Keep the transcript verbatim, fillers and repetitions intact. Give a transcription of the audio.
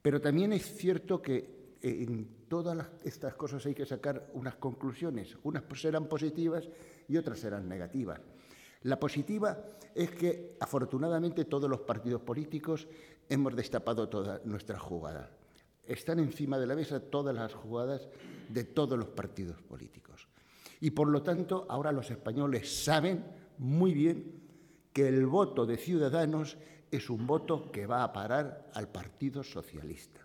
Pero también es cierto que en todas las, estas cosas hay que sacar unas conclusiones. Unas serán positivas y otras serán negativas. La positiva es que, afortunadamente, todos los partidos políticos hemos destapado todas nuestras jugadas. Están encima de la mesa todas las jugadas de todos los partidos políticos. Y, por lo tanto, ahora los españoles saben muy bien que el voto de Ciudadanos es un voto que va a parar al Partido Socialista.